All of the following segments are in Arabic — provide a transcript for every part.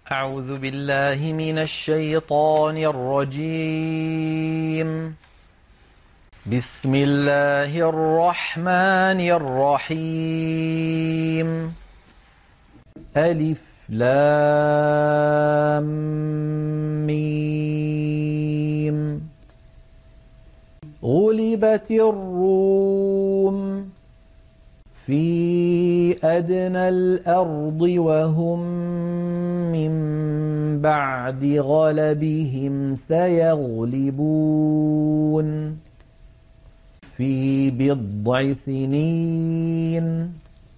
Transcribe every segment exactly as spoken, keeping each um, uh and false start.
أعوذ بالله من الشيطان الرجيم. بسم الله الرحمن الرحيم. ألف لام ميم. غلبت الروم في أدنى الأرض وهم من بعد غلبهم سيغلبون في بضع سنين.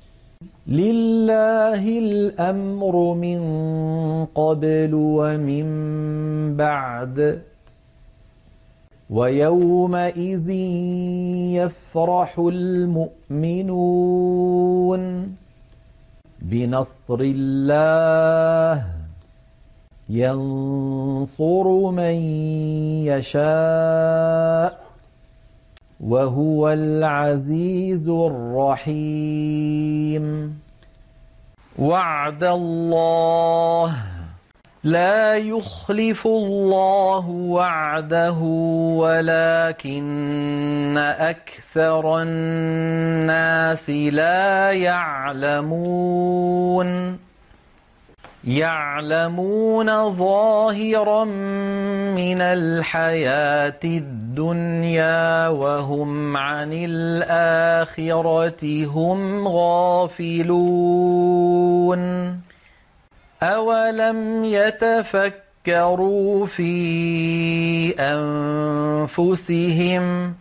لله الأمر من قبل ومن بعد ويومئذ يفرح المؤمنون بنصر الله ينصر من يشاء وهو العزيز الرحيم. وعد الله لا يخلف الله وعده ولكن أكثر الناس لا يعلمون. يعلمون ظاهرا من الحياة الدنيا وهم عن الآخرة هم غافلون. أولم يتفكروا في أنفسهم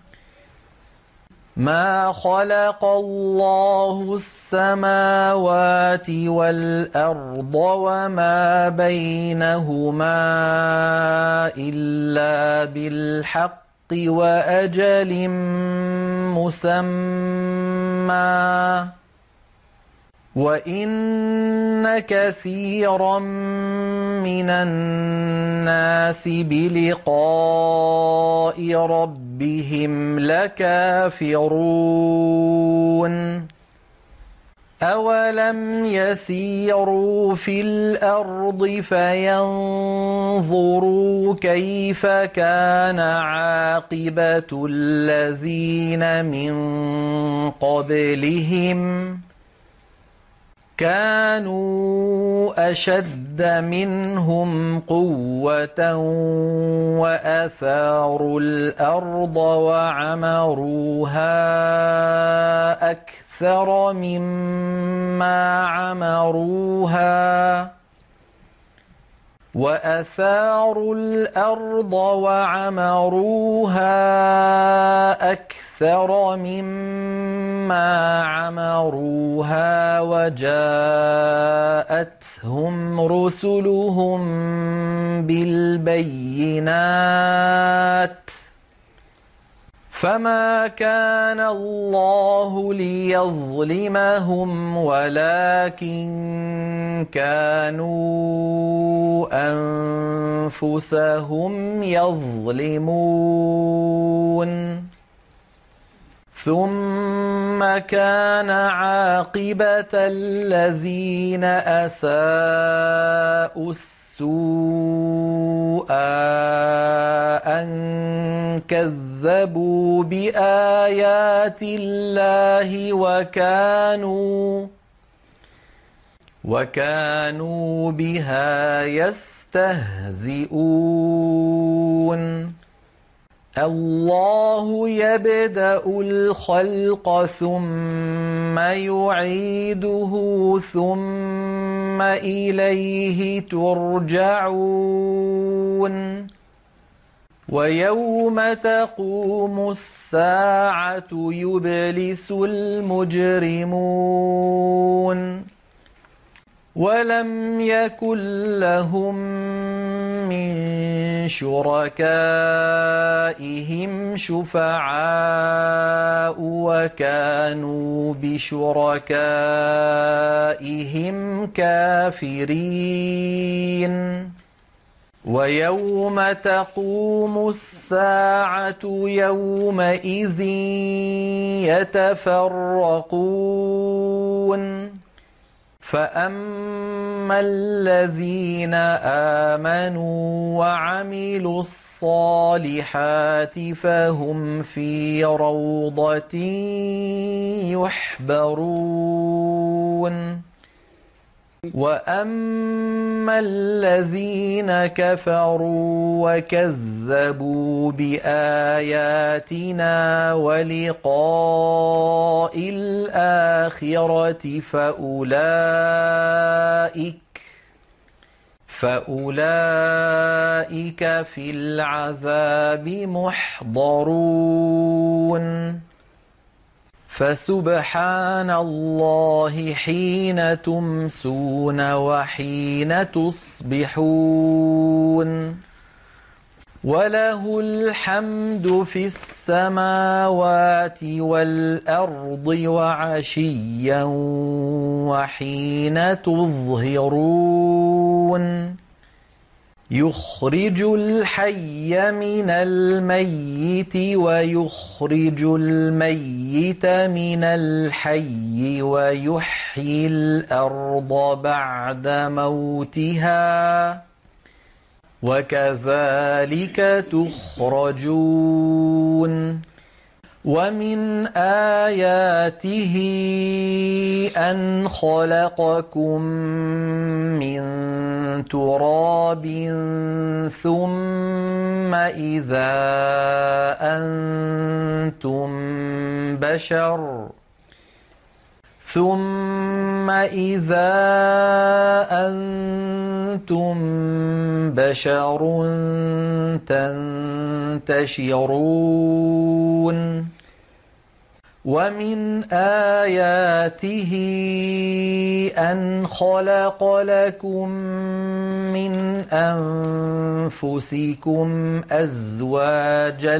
ما خلق الله السماوات والأرض وما بينهما إلا بالحق وأجل مسمى وإن كثيرا من الناس بلقاء ربهم لكافرون. أولم يسيروا في الأرض فينظروا كيف كان عاقبة الذين من قبلهم كانوا أشد منهم قوة وأثاروا الأرض وعمروها أكثر مما عمروها وأثاروا الأرض وعمروها أكثر مما عمروها وجاءتهم رسلهم بالبينات فما كان الله ليظلمهم ولكن كانوا أنفسهم يظلمون. ثم كان عاقبة الذين أساءوا السوء أن كذبوا بآيات الله وكانوا وكانوا بها يستهزئون. الله يبدأ الخلق ثم يعيده ثم إليه ترجعون. ويوم تقوم الساعة يبلس المجرمون ولم يكن لهم من شركائهم شفعاء وكانوا بشركائهم كافرين. ويوم تقوم الساعة يومئذ يتفرقون فأما الذين آمنوا وعملوا الصالحات فهم في روضة يحبرون وأما الذين كفروا وكذبوا بآياتنا ولقاء الآخرة فأولئك فأولئك في العذاب محضرون فسبحان الله حين تمسون وحين تصبحون وله الحمد في السماوات والأرض وعشيا وحين تظهرون يخرج الحي من الميت ويخرج الميت من الحي ويحيي الأرض بعد موتها وكذلك تخرجون ومن آياته أن خلقكم من تراب ثم إذا أنتم بشر ثم إذا أنتم بشر تنتشرون ومن آياته أن خلق لكم من أنفسكم أزواجا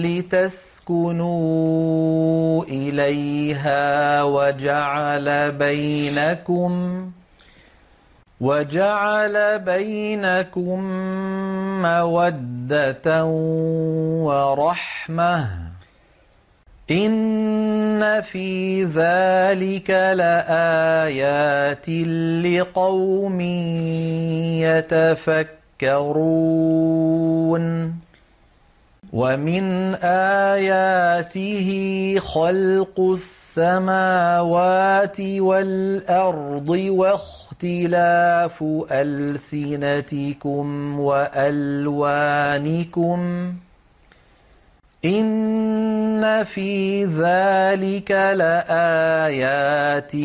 لتسكنوا إليها وجعل بينكم وجعل بينكم مودة ورحمة إن في ذلك لآيات لقوم يتفكرون ومن آياته خلق السماوات والأرض واختلاف ألسنتكم وألوانكم إن في ذلك لآيات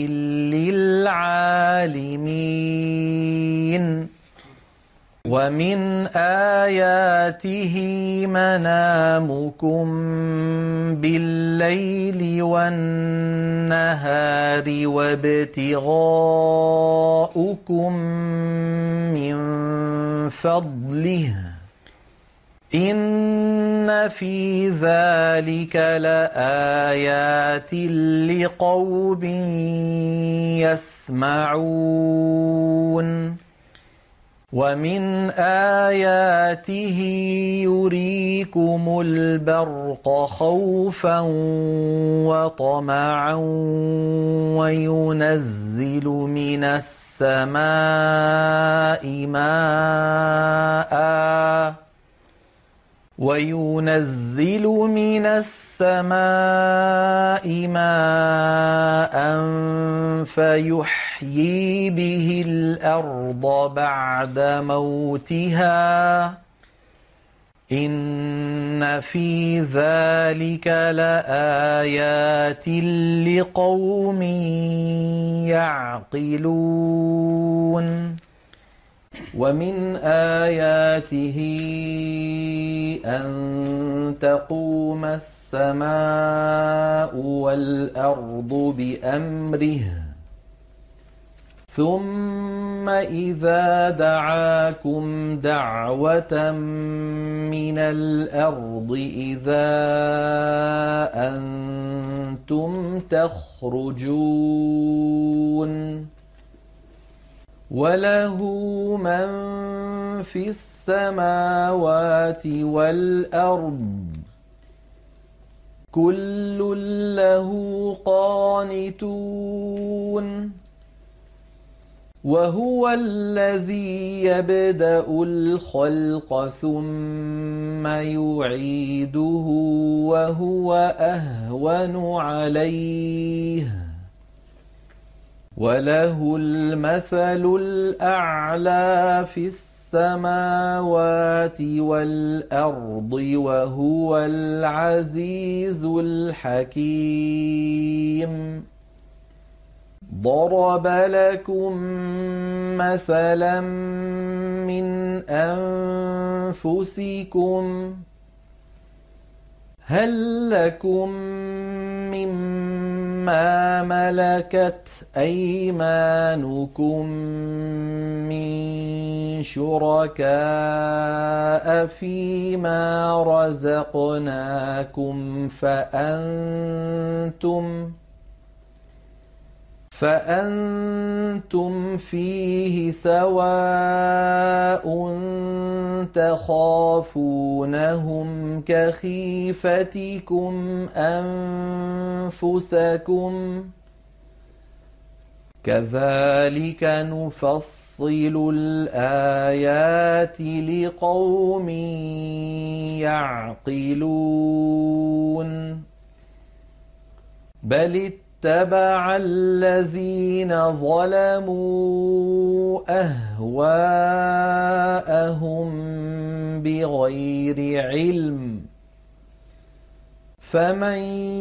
للعالمين ومن آياته منامكم بالليل والنهار وابتغاؤكم من فضله إن في ذلك لآيات لقوم يسمعون ومن آياته يريكم البرق خوفا وطمعا وينزل من السماء ماء وينزل من السماء ماء فيحيي به الأرض بعد موتها إن في ذلك لآيات لقوم يعقلون ومن آياته أن تقوم السماء والأرض بأمره ثم إذا دعاكم دعوة من الأرض إذا أنتم تخرجون وله من في السماوات والأرض كل له قانتون وهو الذي يبدأ الخلق ثم يعيده وهو أهون عليه وله المثل الأعلى في السماوات والأرض وهو العزيز الحكيم. ضرب لكم مثلا من أنفسكم هل لكم مما ملكت أيمانكم من شركاء فيما رزقناكم فأنتم فأنتم فيه سواء تخافونهم كخيفتكم أنفسكم كذلك نفصل الآيات لقوم يعقلون. بل اتبع الذين ظلموا أهواءهم بغير علم فمن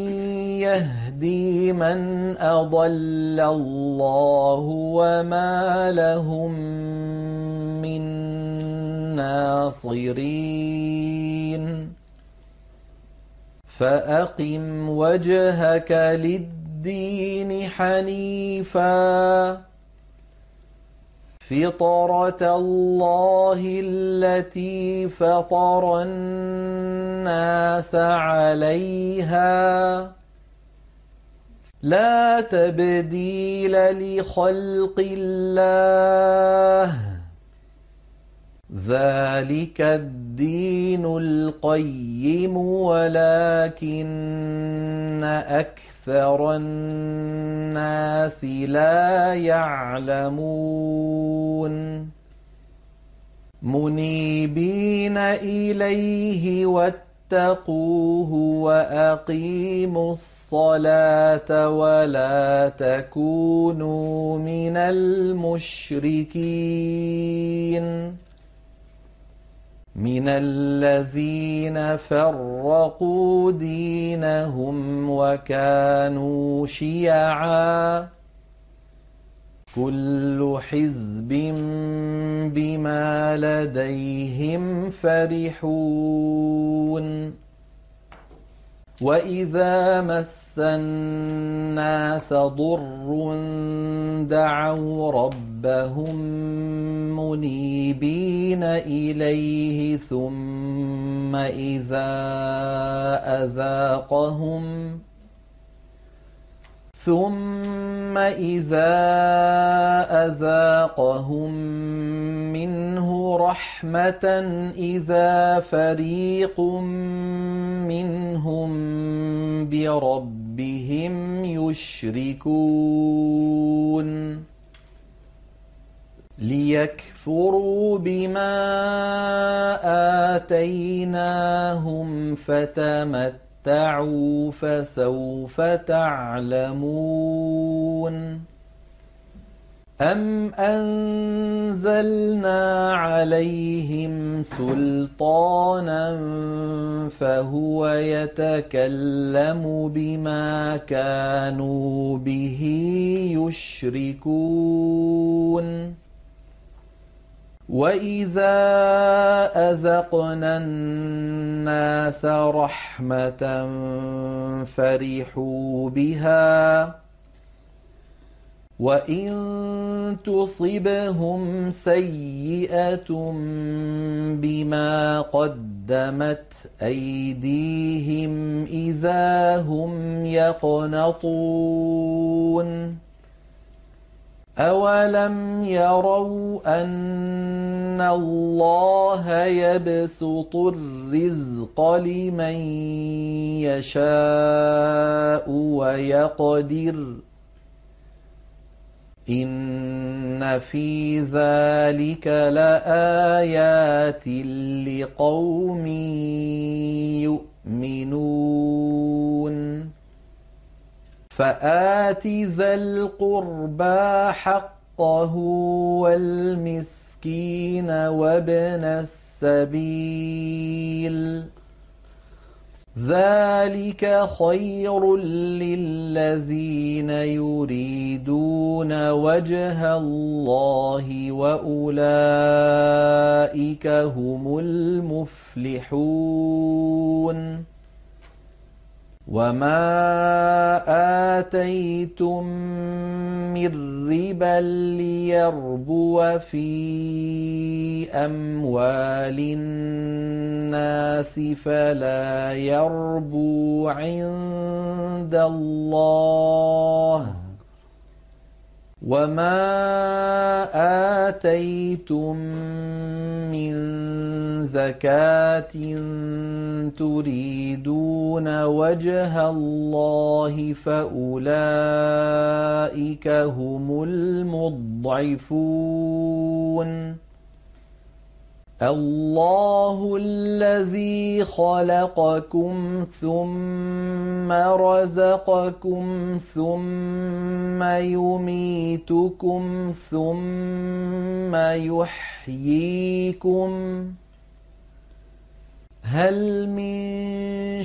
يهدي من أضل الله وما لهم من ناصرين. فأقم وجهك للدين حنيفا فطرة الله التي فطر الناس عليها لا تبديل لخلق الله ذلك الدين القيم ولكن أكثر الناس لا يعلمون. منيبين إليه واتقوه وأقيموا الصلاة ولا تكونوا من المشركين من الذين فرقوا دينهم وكانوا شيعا كل حزب بما لديهم فرحون. وإذا مس الناس ضر دعوا ربهم منيبين إليه ثم إذا أذاقهم ثم إذا أذاقهم منه رحمة إذا فريق منهم بربهم يشركون ليكفروا بما آتيناهم فتمتعوا فسوف تعلمون. أم أنزلنا عليهم سلطانا فهو يتكلم بما كانوا به يشركون. وإذا أذقنا الناس رحمة فرحوا بها وإن تصبهم سيئة بما قدمت أيديهم إذا هم يقنطون. أولم يروا أن الله يبسط الرزق لمن يشاء ويقدر إن في ذلك لآيات لقوم يؤمنون فآت ذا القربى حقه والمسكين وابن السبيل ذلك خير للذين يريدون وجه الله وأولئك هم المفلحون وما آتيتم من ربا ليربو في أموال الناس فلا يربو عند الله وما آتيتم من زكاة تريدون وجه الله فأولئك هم المضعفون الله الذي خلقكم ثم رزقكم ثم يميتكم ثم يحييكم هل من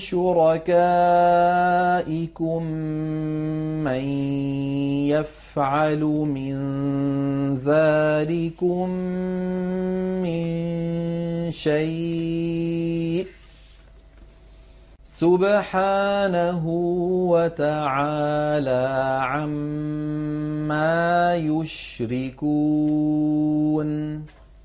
شركائكم من يفعل من ذلكم من شيء سبحانه وتعالى عما يشركون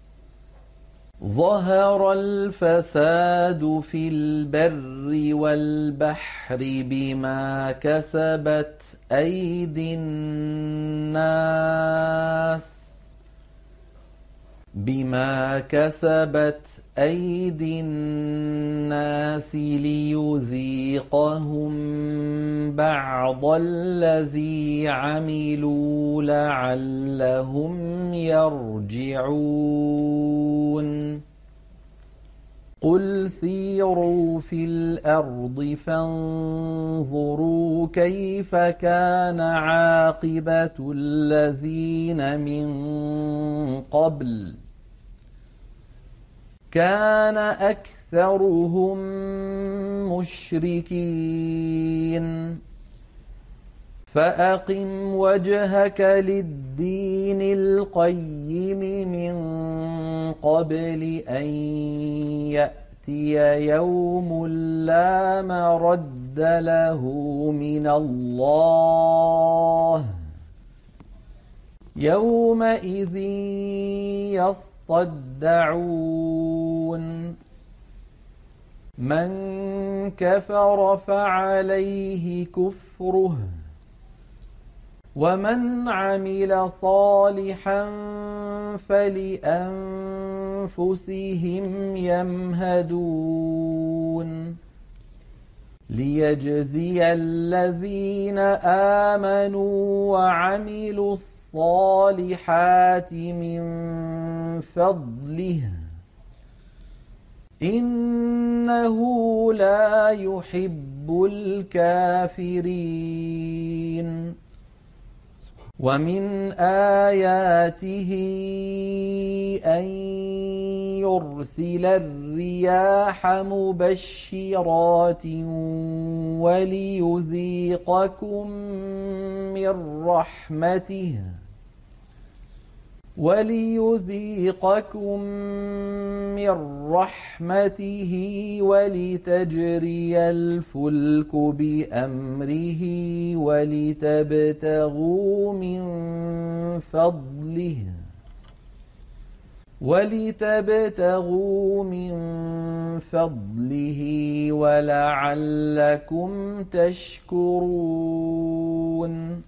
ظهر الفساد في البر والبحر بما كسبت أيدي الناس بما كسبت أيدي الناس ليذيقهم بعض الذي عملوا لعلهم يرجعون قل سيروا في الأرض فانظروا كيف كان عاقبة الذين من قبل كان أكثرهم مشركين فأقم وجهك للدين القيم من قبل أن يأتي يوم لا مرد له من الله يومئذ يصدعون من كفر فعليه كفره ومن عمل صالحا فلأنفسهم يمهدون ليجزي الذين آمنوا وعملوا الصالحات من فضله إنه لا يحب الكافرين ومن آياته أن يرسل الرياح مبشرات وليذيقكم من رحمته وليذيقكم من رحمته ولتجري الفلك بأمره ولتبتغوا من فضله ولتبتغوا من فضله ولعلكم تشكرون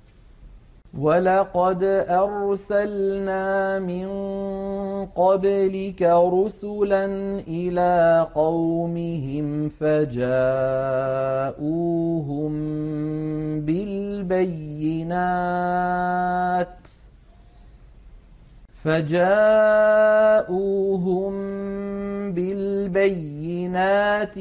ولقد أرسلنا من قبلك رسلا إلى قومهم فجاءوهم بالبينات فجاءوهم بالبينات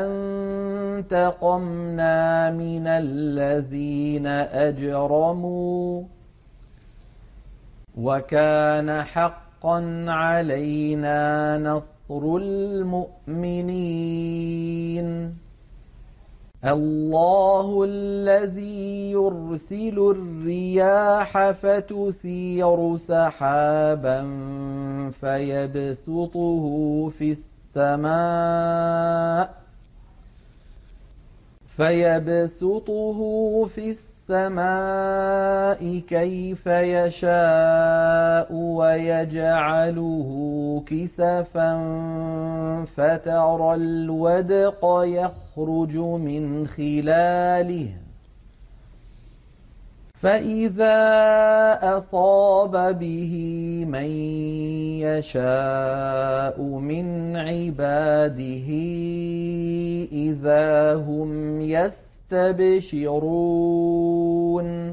فانتقمنا من الذين أجرموا وكان حقا علينا نصر المؤمنين الله الذي يرسل الرياح فتثير سحابا فيبسطه في السماء فيبسطه في السماء كيف يشاء ويجعله كسفا فترى الودق يخرج من خلاله فإذا أصاب به من يشاء من عباده إذا هم يستبشرون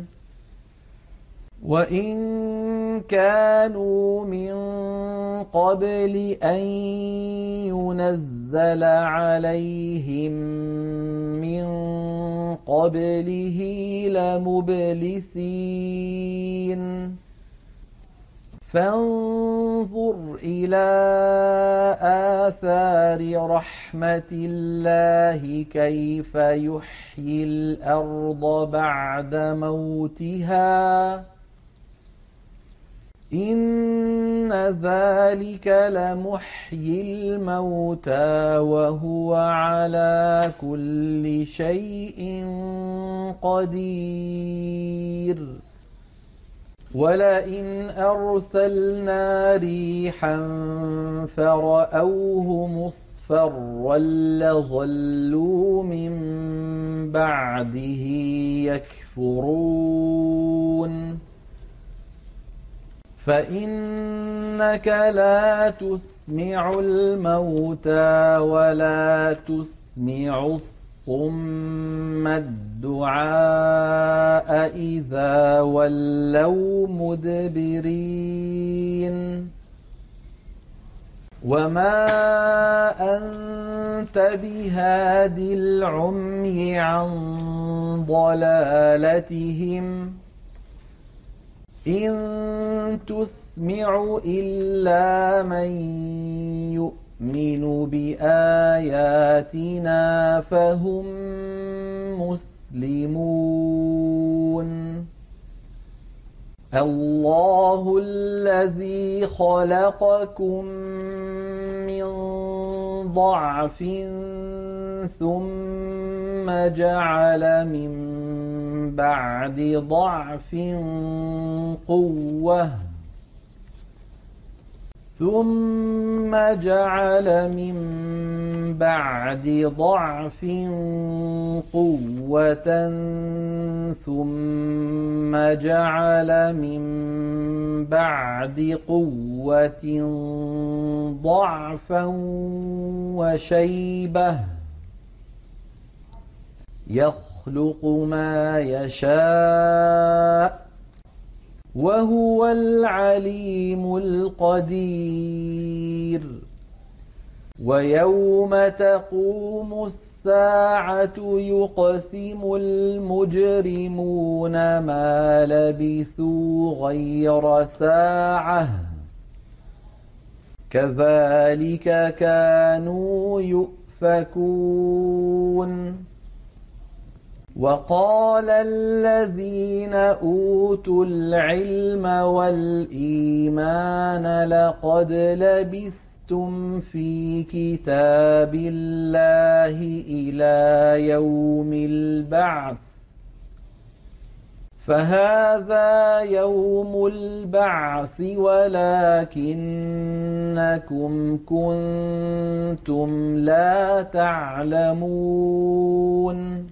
وإن كانوا من قبل أن ينزل عليهم من قبله لمبلسين فانظر إلى آثار رحمة الله كيف يحيي الأرض بعد موتها إن ذلك لمحيي الموتى وهو على كل شيء قدير ولئن أرسلنا ريحا فرأوه مصفرا لظلوا من بعده يكفرون فإنك لا تسمع الموتى ولا تسمع الصم الدعاء إذا ولوا مدبرين وما أنت بهاد العمي عن ضلالتهم إن تسمع إلا من يؤمن بآياتنا فهم مسلمون الله الذي خلقكم من ضعف ثم جعل من بعد ضعف قوة ثم جعل من بعد ضعف قوة ثم جعل من بعد قوة ضعفا وشيبة يخلق ما يشاء وهو العليم القدير ويوم تقوم الساعة يقسم المجرمون ما لبثوا غير ساعة كذلك كانوا يؤفكون وقال الذين أوتوا العلم والإيمان لقد لبثتم في كتاب الله إلى يوم البعث فهذا يوم البعث ولكنكم كنتم لا تعلمون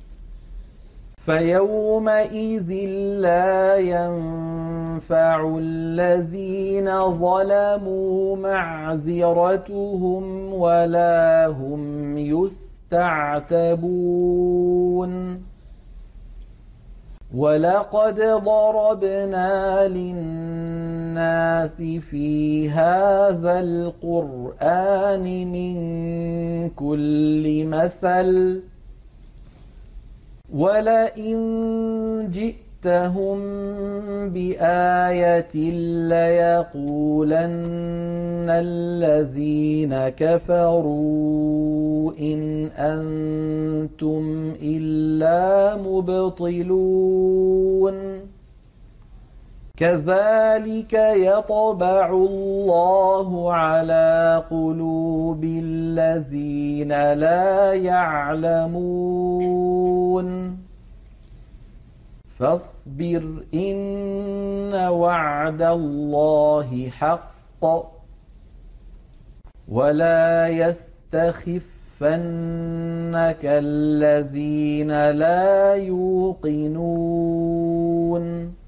فيومئذ لا ينفع الذين ظلموا معذرتهم ولا هم يستعتبون ولقد ضربنا للناس في هذا القرآن من كل مثل ولئن جئتهم بآية ليقولن الذين كفروا إن أنتم إلا مبطلون كذلك يطبع الله على قلوب الذين لا يعلمون فاصبر إن وعد الله حق ولا يستخفنك الذين لا يوقنون